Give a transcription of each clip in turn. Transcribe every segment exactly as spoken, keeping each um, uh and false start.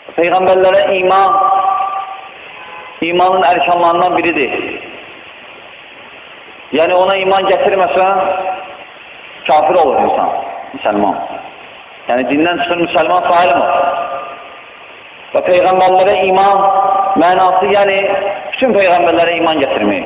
Peyğəmbərlərə iman, imanın ərkanlarından biridir. Yəni ona iman gətirməsən, kafir olur insan, müsəlman. Yəni dindən çıxır müsəlman sayılmır. Və Peyğəmbərlərə iman mənası, yəni bütün Peyğəmbərlərə iman gətirmək.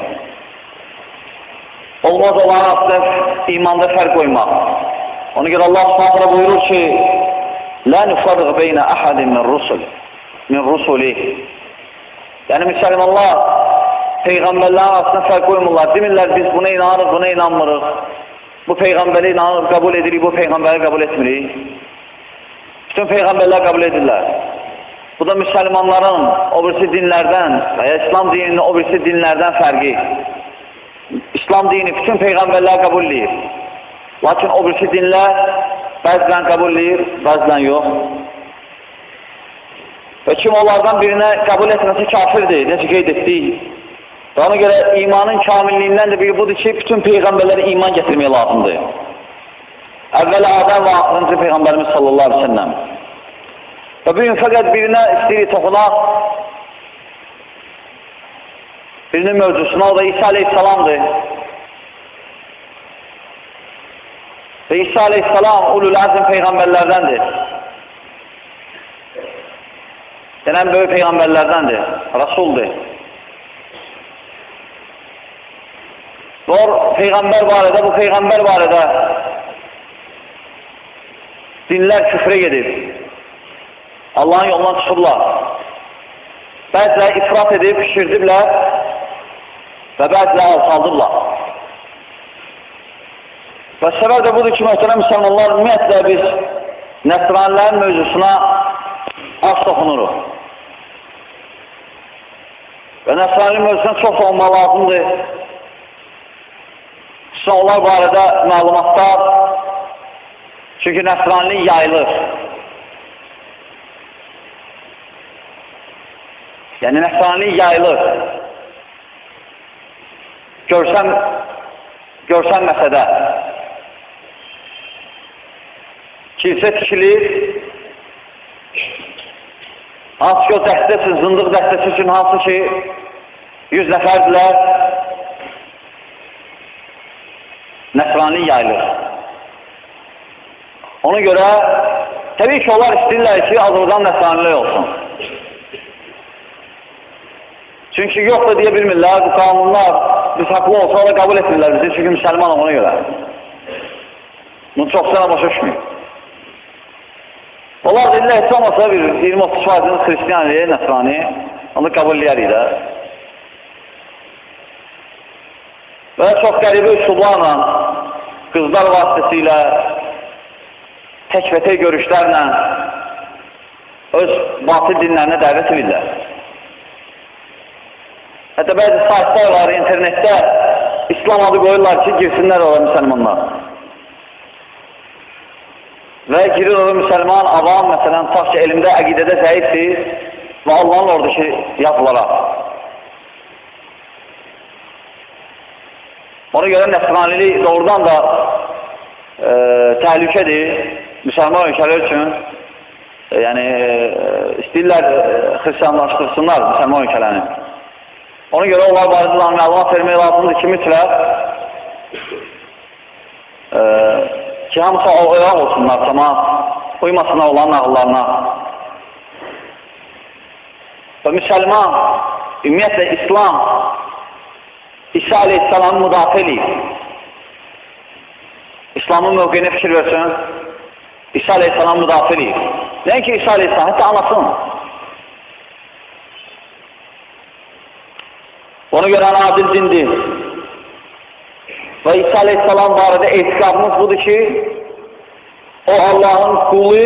Olmaz olan aslında imanda fərq qoymaq. Ona görə Allah Subhanahu buyurur ki, "La nufarriq beyne ahadin min rusul, min rusulih." Yəni müsəlmanlar Peyğəmbərlərin arasında fərq qoymurlar. Demirlər, biz buna inanırıq, buna inanmırıq. Bu Peyğəmbəri inanırıq, qəbul edirik, bu Peyğəmbəri qəbul etmirik. Bütün Peyğəmbərlər qəbul edirlər. Bu da müsəlmanların o birisi dinlərdən və ya İslam dininin o birisi dinlərdən fərqi. İslam dini bütün Peyğəmbərlər qəbul edir. Lakin o birisi dinlər bəzilən qəbul edir, bəzilən yox. Və kim onlardan birinə qəbul etməsi kafirdir, necə qeyd etdik. Və ona görə imanın kamilliyindən də biri budur ki, bütün Peyğəmbərlərə iman gətirmək lazımdır. Əvvəl Adəm və axırıncı Peyğəmbərimiz sallallahu aleyhi ve sellem. Və bugün fəqət birinə istəyirik toxunaq, birinin mövzusuna, o da İsa aleyhissalamdır. Və İsa aleyhissalam ulul azm Peyğəmbərlərdəndir. Denən böyük Peyğəmbərlərdəndir, Rasuldur. Və o Peyğəmbər barədə, bu Peyğəmbər barədə dinlər küfrə gedib. Allahın yolundan çıxırlar. Bəziləri ifrat edib, pişirdiblər və bəziləri alçaldıblar. Və səbəb də budur ki, möhtərəm müsəlmanlar, ümumiyyətlə biz nəsranilərin mövzusuna az toxunuruq. Və nəsranilərin mövzusuna çox olmaq lazımdır. Sizə onlar barədə məlumatlar, çünki nəsranilik yayılır. Yəni, nəsranilik yayılır. Görsən, görsən məsədə. Kilsə tikilir, hansı ki o dəstəsi, zındıq dəstəsi üçün hansı ki yüz nəfərdilər, nəsranilik yayılır. Ona görə, təbii ki, onlar istəyirlər ki, Azərbaycan nəsranilik olsun. Çünki yox da deyə bilmirlər, bu qanunlar biz haqlı olsa da qəbul etmirlər bizi, çünki müsəlmanım ona görə. Bunu çox sənə başa düşməyib. Onlar deyirlər, heç olmasa bir iyirmi otuz faizini xristiyanliyə, nəsrani, onu qəbul edərik də. Və çox qəribə üsullarla, qızlar vasitəsilə, tək-və-tək görüşlərlə öz batıl dinlərinə dəvət edirlər. Hətta bəzi saytlar var, internetdə İslam adı qoyurlar ki, girsinlər ola müsəlmanlar. Və girir ola müsəlman, avam, məsələn, tax ki, elmdə, əqidədə zəifdir və Allahın oradakı yazılara. Ona görə nəsranilik doğrudan da e, təhlükədir müsəlman ölkələr üçün. E, yəni, e, istəyirlər e, xristiyanlaşdırsınlar müsəlman ölkələrini. Ona görə onlar barədə məlumat vermək lazımdır ki, mütləq e, ki, hamısı oyaq olsunlar, tamam, uymasına olan nağıllarına. Və müsəlman, ümumiyyətlə İslam, İsa aleyhissalamı müdafiə eləyib. İslamın mövqeyinə fikir versin, İsa aleyhissalamı müdafiə eləyib. Nəinki İsa aleyhissalam, hətta anasın. Ona görə adil dindir. Və İsa aleyhissalam barədə etiqadımız budur ki, o Allahın qulu,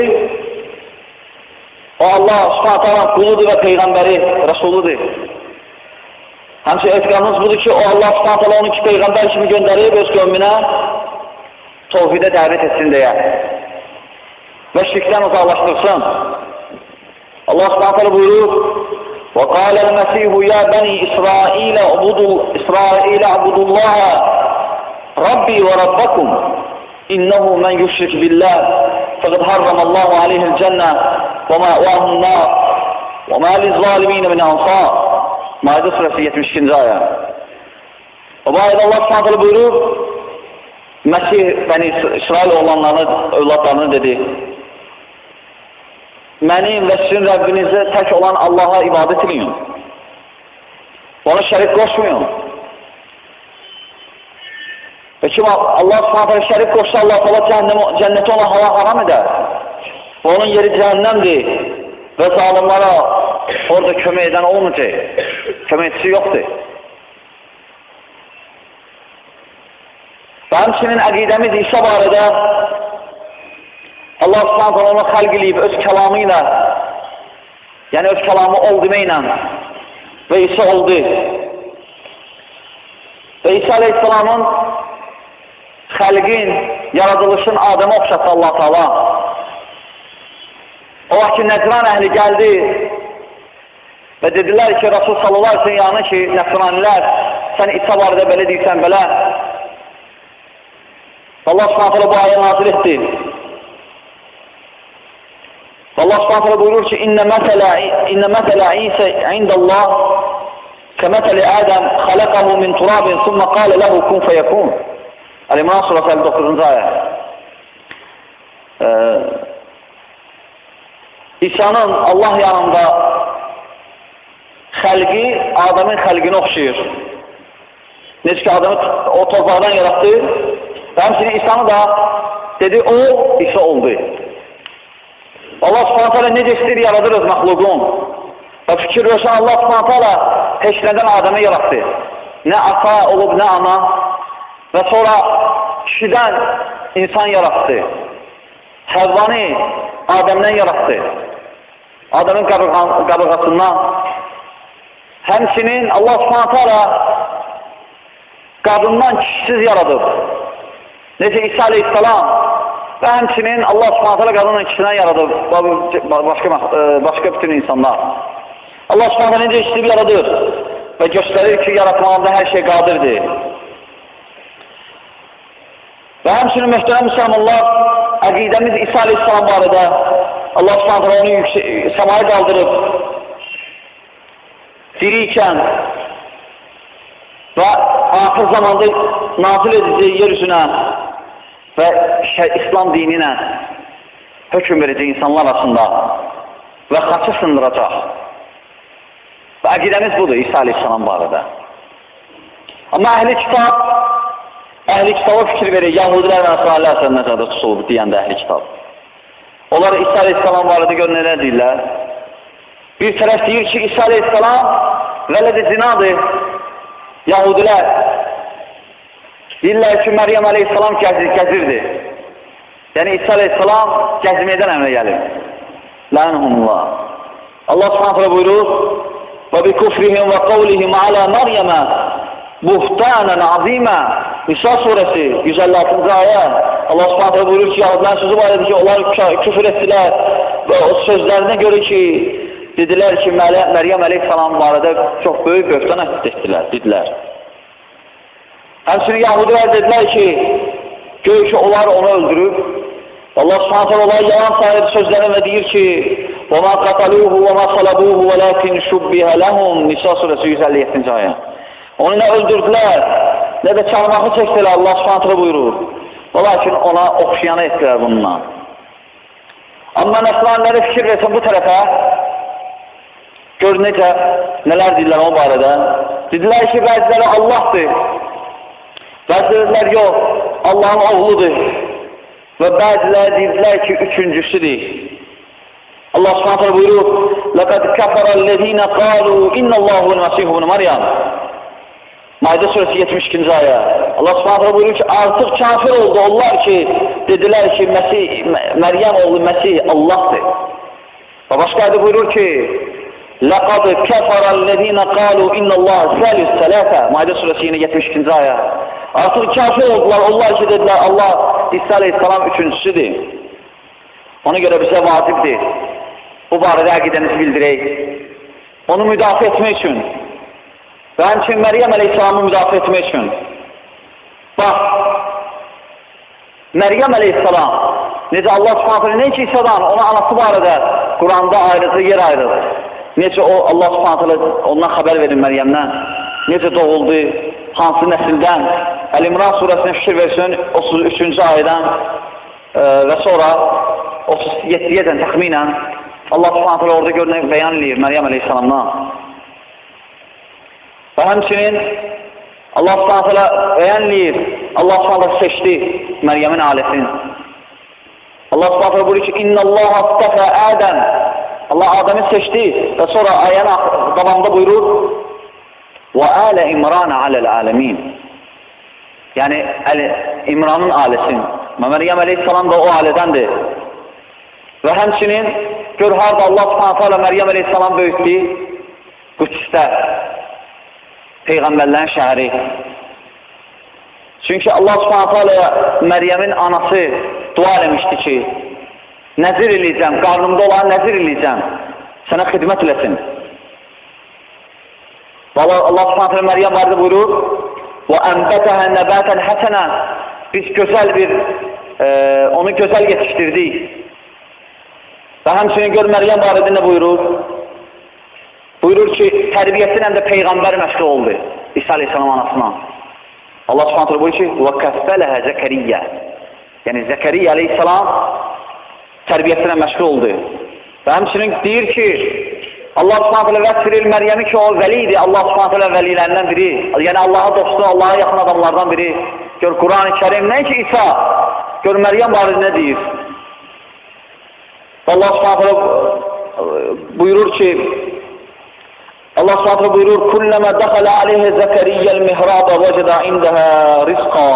o Allah subhanətələ quludur və Peyğəmbəri, Rəsuludur. Həmçə etiqadımız budur ki, o Allah subhanətələ onu ki, Peyğəmbər kimi göndərib öz qövmünə tövhidə dəvət etsin deyə və şirkdən uzaqlaşdırsın. Allah subhanətələ buyurur, وَقَالَ الْمَسِيحُ يَا بَنِي إِسْرَائِيلَ اعْبُدُوا اللَّهَ رَبِّي وَرَبَّكُمْ إِنَّهُ مَنْ يُشْرِكْ بِاللَّهِ فَقَدْ حَرَّمَ اللَّهُ عَلَيْهِ الْجَنَّةَ وَمَأْوَاهُ النَّارُ وَمَا لِلظَّالِمِينَ مِنْ أَنْصَارٍ Maide suresi yetmiş ikinci ayə. O bu ayədə Allah Subhanahu buyurur, Məsih Bəni İsrail oğlanlarını, övladlarını dedi, mənim və sizin Rəbbinizə tək olan Allaha ibadət edin. Ona şərik qoşmayın. Və kim Allah Subhanahu şərik qoşsa, Allah cənnəti ona hava haram edər. Onun yeri cəhənnəmdir və zalimlara orada kömək edən olmayacaq. Köməkçisi yoxdur. Və həmçinin əqidəmiz İsa barədə Allah Subhanahu onu xəlq eləyib öz kəlamı ilə, yəni öz kəlamı ol deməklə və İsa oldu. Və İsa Aleyhisselamın xəlqin, yaradılışın Adəmə oxşatdı Allah Teala. O vaxt ki, Nəcran əhli gəldi və dedilər ki, Rasul sallallahu aleyhi ve sellem yanı ki, Nəsranilər, sən İsa barədə belə deyirsən, belə. Allah Subhanahu bu ayə nazil etdi. Allah Subhanahu buyurur ki, İnnə məsələ İsə indəllah kəmətəli Ədəm xaləqəhu min turabin sümmə qalə ləhu kun fəyəkun. Əl-İmran surəsi əlli doqquzuncu ayə. İsa'nın Allah yanında xəlqi Adəmin xəlqini oxşayır. Necə ki, Adəmi o torpaqdan yaratdı və həmçinin İsa'nı da dedi, o İsa oldu. Allah Subhanahu teala necə istəyir yaradır öz məxluqun. Və fikir versən Allah Subhanahu teala heç nədən Adəmi yaratdı. Nə ata olub, nə ana və sonra kişidən insan yaratdı. Həvvani Adəmdən yaratdı. Adəmin qabırğasından. Həmçinin Allah Subhanahu teala qadından kişisiz yaradıb. Necə İsa Aleyhisselam və həmçinin Allah Subhanahu teala qadından kişisindən yaradıb. Başqa, başqa bütün insanlar. Allah Subhanahu teala necə istəyib yaradır və göstərir ki, yaratmağında hər şey qadirdir. Və həmçinin möhtərəm müsəlmanlar, əqidəmiz İsa Aleyhisselam barədə Allah Subhanahu teala onu səmaya qaldırıb, diri ikən və axır zamanda nazil edəcək yer üzünə və İslam dininə hökm verəcək insanlar arasında və xaçı sındıracaq. Və əqidəmiz budur İsa Aleyhisselam barədə. Amma əhli kitab, əhli kitaba fikir verir, Yahudilər və Nəsranilər sən nəzərdə tutulub deyəndə əhli kitab. Onlar İsa Aleyhisselam barədə görün nələr deyirlər. Bir tərəf deyir ki, İsa Aleyhisselam vələd-i zinadır. Yahudilər deyirlər ki, Məryəm Aleyhisselam gəzir, gəzirdi. Yəni İsa Aleyhisselam gəzməkdən əmrə gəlir. Lənhumullah. Allah Subhanahu buyurur: "Və bi kufrihim və qavlihim alə Məryəmə buhtanən azimə." Nisa surəsi yüz əlli altıncı ayə. Allah Subhanahu buyurur ki, Yahudilərin sözü var idi ki, onlar küfür etdilər və o sözlərinə görə ki, dedilər ki, Məryəm Aleyhisselam barədə çox böyük böhtan etdilər, dedilər. Həmçinin Yahudilər dedilər ki, gör ki, onlar onu öldürüb. Allah Subhanahu onlar yalan sayır sözlərini və deyir ki, وَمَا قَتَلُوهُ وَمَا صَلَبُوهُ وَلَكِنْ شُبِّهَ لَهُمْ Nisa surəsi yüz əlli yeddinci ayə. Onu nə öldürdülər, nə də çalmağı çəkdilər, Allah Subhanahu buyurur. Lakin ona oxşayanı etdilər bununla. Amma nəsranləri fikir versən bu tərəfə, gör necə, nələr deyirlər o barədə. Dedilər ki, bəziləri Allahdır. Bəziləri yox, Allahın oğludur. Və bəziləri deyirlər ki, üçüncüsüdür. Allah Subhanahu buyurur: "Laqad kafara allazina qalu innallahu al-masih ibn Maryam." Maide surəsi yetmiş ikinci ayə. Allah Subhanahu buyurur ki, artıq kafir oldu onlar ki, dedilər ki, Məsih, Məryəm oğlu Məsih Allahdır. Və başqa ayədə buyurur ki, "Laqad kafara allazina qalu innallaha salis salasa." Maide surəsi yetmiş ikinci ayə. Artıq kafir oldular onlar ki, dedilər Allah İsa Aleyhisselam üçüncüsüdür. Ona görə bizə vacibdir. Bu barədə əqidəmizi bildirək. Onu müdafiə etmək üçün və həmçinin Məryəm Aleyhisselamı müdafiə etmək üçün. Bax, Məryəm Aleyhisselam necə Allah Subhanahu nə ki İsa'dan, onun anası barədə Quranda ayrıcı yer ayrılır. necə o, Allah subhanətələ ondan xəbər verin Məryəmdən, necə doğuldu, hansı nəsildən, Əl-İmran surəsində fikir versin, otuz üçüncü ayədən e, və sonra otuz yeddiyədən təxminən Allah subhanətələ orada görünək bəyan edir Məryəm əleyhissalamdan. Və həmçinin Allah subhanətələ bəyan edir, Allah subhanətələ seçdi Məryəmin ailəsini. Allah subhanətələ buyurur ki, İnna Allah astəfə Ədəm. Allah Adəmi seçdi və sonra ayənin davamında buyurur və ələ İmranə aləl-ələmin. Yəni, İmranın ailəsin. Məryəm əleyhissalam da o ailədəndir. Və həmçinin gör, harada Allah subhanətələ Məryəm əleyhissalam böyütdü? Qüdsdə, Peyğəmbərlərin şəhəri. Çünki Allah subhanətələ Məryəmin anası dua eləmişdi ki, nəzir eləyəcəm, qarnımda olan nəzir eləyəcəm, sənə xidmət eləsin. Allah subhanətələ Məryəm barədə buyurur, وَأَنْبَتَهَا نَبَاتًا حَسَنًا. Biz gözəl bir, e, onu gözəl yetişdirdik. Və həmçinin gör, Məryəm barədə nə buyurur? Buyurur ki, tərbiyəsi həm də Peyğəmbər məşğul oldu, İsa aleyhissalam anasına. Allah subhanətələ buyurur ki, وَكَفَّلَهَا زَكَرِيَّ. Yəni, Zəkəriyyə aleyhissalam tərbiyəsinə məşğul oldu. Və həmçinin deyir ki, Allah subhanətələ vəsf edir Məryəmi ki, o vəlidir, Allah subhanətələ vəlilərindən biri. Yəni, Allaha dostu, Allaha yaxın adamlardan biri. Gör, Quran-ı Kərim, nə ki, İsa, gör, Məryəm barədə nə deyir? Allah subhanətələ buyurur ki, Allah subhanətələ buyurur, Kulləmə dəxələ aleyhə Zəkəriyyəl mihrabə vəcədə indəhə rizqa.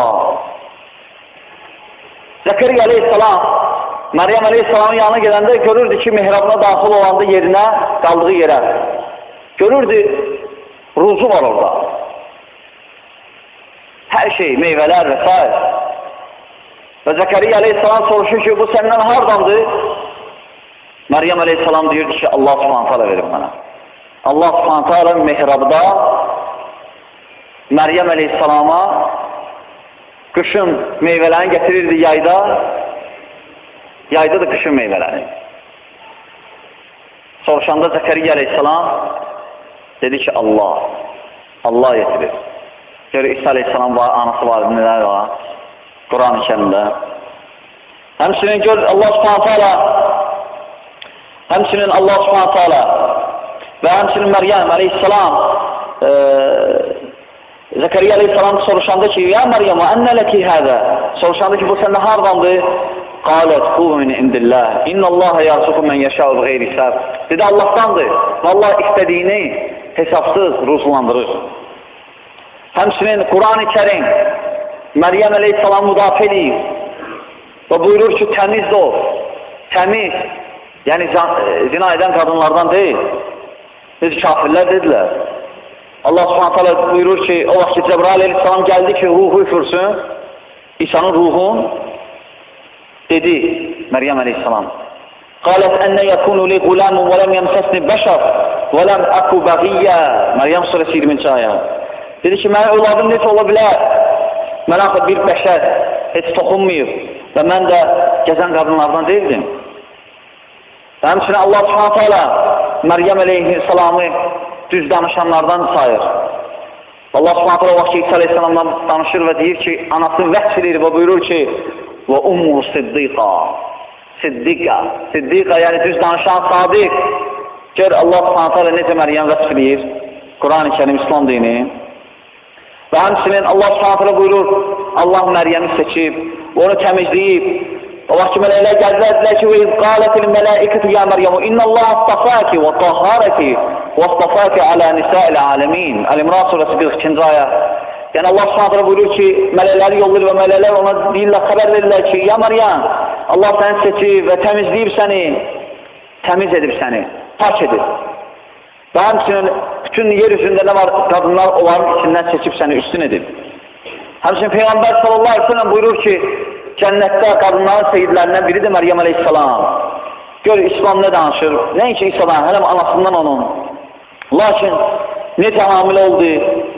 Zəkəriyyə aleyhissalam Məryəm əleyhissalamın yanına gedəndə görürdü ki, mihrabına daxil olanda yerinə, qaldığı yerə. Görürdü, ruzu var orada. Hər şey, meyvələr və s. Və Zəkəriyyə əleyhissalam soruşur ki, bu səndən hardandır? Məryəm əleyhissalam deyirdi ki, Allah subhanətələ verir mənə. Allah subhanətələ mihrabda Məryəm əleyhissalama qışın meyvələrini gətirirdi yayda, yayda da qışın meyvələri. Soruşanda Zəkəriyyə əleyhissalam dedi ki, Allah, Allah yetirir. Görür, İsa əleyhissalam var, anası var, nələr var, Quran-ı Kərimdə. Həmçinin gör, Allah subhanətələ, həmçinin Allah subhanətələ və həmçinin Məryəm əleyhissalam e, Zəkəriyyə əleyhissalam soruşanda ki, ya Məryəm, ənə ləki hədə? Soruşanda ki, bu səndə hardandır? Qalət, huve min indillah. İnnəllaha yarzuqu mən yəşəu qeyri səb. Dedi, Allahdandır. Vallahi istədiyini hesabsız ruzlandırır. Həmçinin Quran-ı Kərim Məryəm əleyhissalam müdafiə edir və buyurur ki, təmiz də o. Təmiz. Yəni, zina edən qadınlardan deyil. Biz kafirlər dedilər. Allah subhanətələ buyurur ki, o vaxt ki, Cəbrail əleyhissalam gəldi ki, ruhu üfürsün, İsa'nın ruhun, dedi Məryəm əleyhissalam, Qalət ənə yəkunu li qulamun və ləm yəmsəsni bəşər və ləm əku bəğiyyə. Məryəm surəsi iyirminci ayə. Dedi ki, mənim övladım necə ola bilər? Mən axı bir bəşər heç toxunmayıb və mən də gəzən qadınlardan deyildim. Və həmçinin Allah subhanətələ Məryəm əleyhissalamı düz danışanlardan sayır. Allah subhanətələ o vaxt ki, İsa aleyhissalamdan danışır və deyir ki, anasını vəqs edir və buyurur ki, və ummu siddiqa, siddiqa, siddiqa, yəni düz danışan sadiq. Gör, Allah subhanətələ necə Məryəm vəqs edir, Quran-ı Kərim, İslam dini. Və həmçinin Allah subhanətələ buyurur, Allah Məryəmi seçib, onu təmizləyib. O vaxt ki, mələklər gəldilər, dedilər ki, وَإِذْ قَالَتِ الْمَلَائِكَةُ يَا مَرْيَمُ إِنَّ اللَّهَ اصْطَفَاكِ وَطَهَّرَكِ وَاصْطَفَاكِ عَلَى نِسَاءِ الْعَالَمِينَ. Əl-İmran surəsi qırx ikinci ayə. Yəni Allah subhanətələ buyurur ki, mələkləri yollayır və mələklər ona deyirlər, xəbər verirlər ki, ya Məryəm, Allah səni seçib və təmizləyib səni, təmiz edib səni, pak edib. Və həmçinin bütün yer üzündə nə var, qadınlar onların içindən seçib səni üstün edib. Həmçinin Peyğəmbər sallallahu aleyhi ve sellem buyurur ki, cənnətdə qadınların seyidlərindən biridir Məryəm əleyhissalam. Gör, İslam nə danışır? Nəinki İsa'dan, hələm anasından onun. Lakin necə hamilə oldu?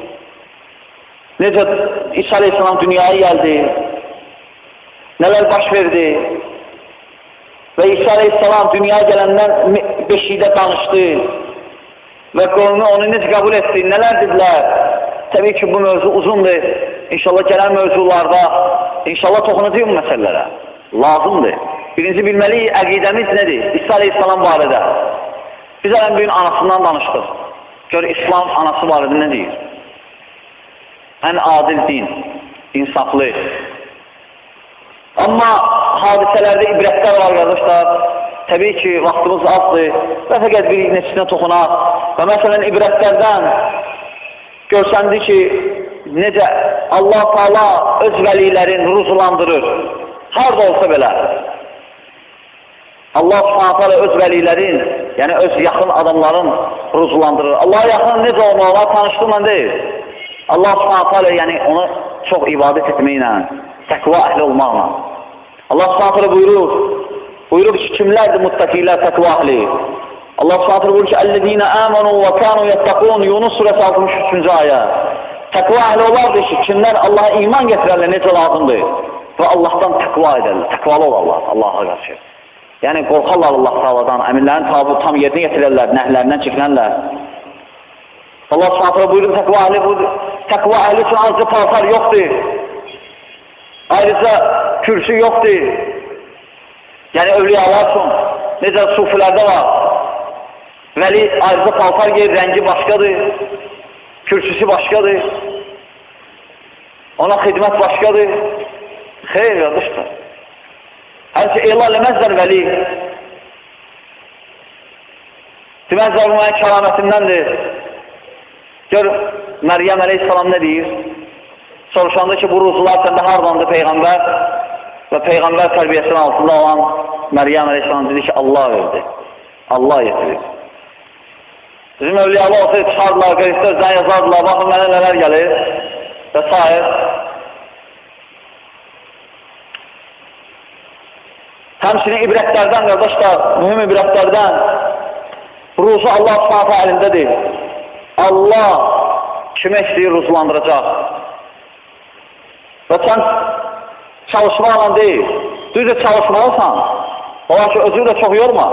Necə İsa aleyhissalam dünyaya gəldi? Nələr baş verdi? Və İsa aleyhissalam dünyaya gələndən beşikdə danışdı. və qovmi onu necə qəbul etdi, nələr dedilər. Təbii ki, bu mövzu uzundur. İnşallah gələn mövzularda, inşallah toxunacaq bu məsələlərə. Lazımdır. Birinci bilməliyik, əqidəmiz nədir? İsa Aleyhisselam barədə. Biz ələn bugün anasından danışdıq. Gör, İslam anası barədə nə deyir? Ən adil din, insaflı. Amma hadisələrdə ibrətlər var, qardaşlar. Təbii ki, vaxtımız azdır və fəqət bir neçəsinə toxunaq. Və məsələn, ibrətlərdən görsəndi ki, necə Allah Teala öz vəlilərin ruzulandırır. Harada olsa belə. Allah Subhanahu Teala öz vəlilərin, yəni öz yaxın adamların ruzulandırır. Allah'a yaxın necə olmalılar tanışdırma deyil. Allah Subhanahu Teala yəni ona çox ibadət etməklə, təqva əhli olmaqla. Allah Subhanahu Teala buyurur, buyurur ki, kimlərdir muttaqilər, təqva əhli? Allah Subhanahu Teala buyurur ki, "Ellezîne âmenû ve kânû yettaqûn." Yunus surəsi altmış üçüncü ayə. Təqva əhli olardır ki, kimlər Allah'a iman gətirərlər, necə lazımdır və Allahdan təqva edərlər, təqvalı olarlar Allah'a qarşı. Yəni, qorxarlar Allah Teala'dan, əmirlərin tabu tam yerinə yetirərlər, nəhlərindən çəkinərlər. Allah Subhanahu Teala buyurur, təqva əhli budur. Təqva əhli üçün ayrıca paltar yoxdur. Ayrıca kürsü yoxdur. Yəni, övliyalar üçün, necə sufilərdə var. Vəli ayrıca paltar geyir, rəngi başqadır, kürsüsü başqadır, ona xidmət başqadır. Xeyr, qardaşlar. Hər şey elan eləməzlər vəli. Deməzlər, bu mənim kəramətimdəndir. Gör, Məryəm əleyhissalam nə deyir? Soruşanda ki, bu ruzular səndə haradandır Peyğəmbər? Və Peyğəmbər tərbiyəsinin altında olan Məryəm əleyhissalam dedi ki, Allah verdi. Allah yetirir. Bizim övliyalı olsaydı çıxardılar, qeyristə özdən yazardılar, baxın mənə nələr gəlir və s. Həmçinin ibrətlərdən, qardaşlar, mühüm ibrətlərdən ruzu Allah Subhanahu əlindədir. Allah kimə istəyir ruzlandıracaq. Və sən çalışmaqla deyil, düzdür çalışmalısan, ola ki, özünü də çox yorma.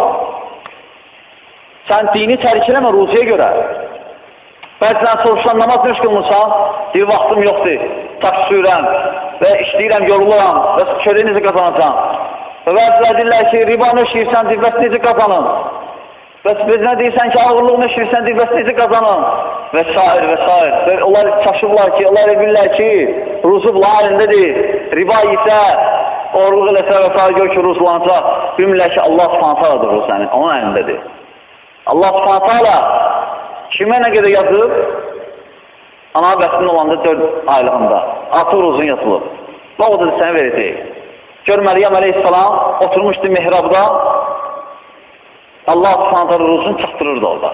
Sən dini tərk eləmə ruziyə görə. Bəzən soruşan namaz nöş qılmırsan, bir vaxtım yoxdur, taksi sürəm və işləyirəm, yoruluram və çörəyi necə qazanacam. Və bəzilər deyirlər ki, riba nöşəyirsən, divbəs necə qazanın. Və biz nə deyirsən ki, ağırlıq nöşəyirsən, divbəs necə qazanın. Və s. və s. Onlar çaşırlar ki, onlar bilirlər ki, ruzu bunlar əlindədir. Riba isə, oğurluq eləsə və s. gör ki, ruzlanacaq. Bilmirlər ki, Allah Subhanahu Taala'dır ruz sənin, onun əlindədir. Allah Subhanahu Taala kimə nə qədər yazıb? Ana bəsinin olanda dörd aylığında. Altı ruzun yazılıb. Və o da sənə verəcək. Gör, Məryəm əleyhissalam oturmuşdu mihrabda. Allah Subhanahu Taala ruzunu çatdırırdı orada.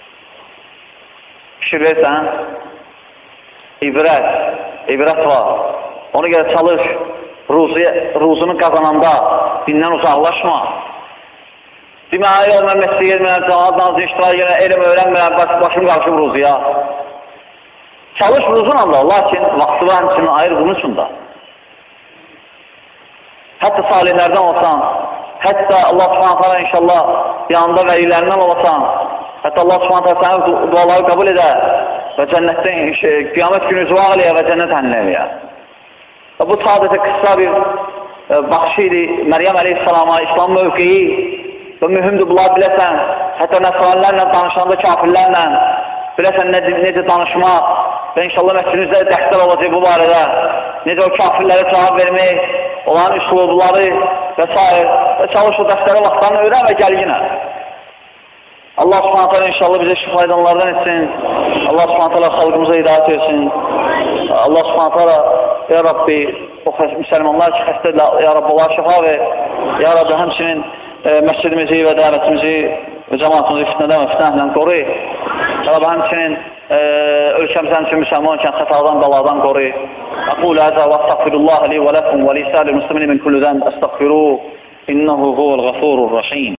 Pişirirsən, ibrət, ibrət var. Ona görə çalış, ruzunu qazananda dindən uzaqlaşma. Demək, yox, mən məsələ gelməyəm, cəhaddan iştirak edirəm, elm öyrənməyəm, başım qarşım ruzuya. Çalış ruzunla da, lakin vaxtı var həmçinin ayır bunun üçün da. Hətta salihlərdən olsan, hətta Allah Subhanahu Taala inşallah yanında vəlilərindən olasan, hətta Allah Subhanahu Taala sənin duaları qəbul edər və cənnətdən, qiyamət günü zuvaq eləyə və cənnət hənləyə. Bu sadəcə qısa bir baxışı idi Məryəm əleyhissalama, İslam mövqeyi və mühümdür bunlar biləsən, hətta nəsranlərlə danışanda kafirlərlə biləsən necə danışmaq və inşallah məscidimizdə dərslər olacaq bu barədə, necə o kafirlərə cavab vermək, onların üslubları və s. və çalış o dərslərə vaxtlarını öyrən və gəl yenə. Allah Subhanahu Taala inşallah bizə şifaydanlardan etsin, Allah Subhanahu Taala xalqımıza hidayət etsin, Allah Subhanahu Taala, ya Rabbi, o müsəlmanlar ki, xəstədirlər, ya Rabbi, onlar şifa ver, ya Rabbi, həmçinin məscidimizi və dəvətimizi və cəmaatımızı fitnədən və fitnəhlə qoru. Ya Rabbi, həmçinin ölkəmizdən üçün müsəlman ikən xətadan, baladan qoru. Aqul həzə və astaqfirullah li və ləkum və lisəli müslimin min kulludən əstaqfiruh, innəhu huvəl-ğafurur-rəhim.